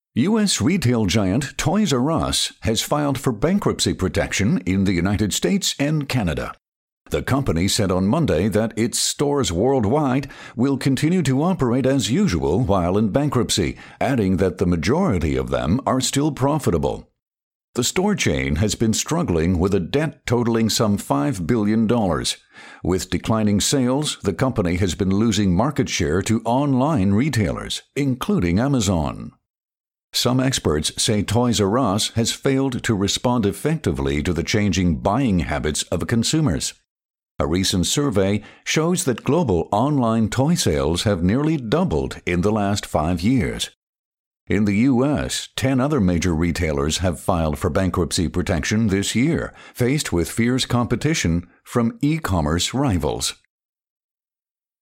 U.S. retail giant Toys R Us has filed for bankruptcy protection in the United States and Canada. The company said on Monday that its stores worldwide will continue to operate as usual while in bankruptcy, adding that the majority of them are still profitable. The store chain has been struggling with a debt totaling some $5 billion. With declining sales, the company has been losing market share to online retailers, including Amazon. Some experts say Toys R Us has failed to respond effectively to the changing buying habits of consumers. A recent survey shows that global online toy sales have nearly doubled in the last 5 years. In the U.S., 10 other major retailers have filed for bankruptcy protection this year, faced with fierce competition from e-commerce rivals.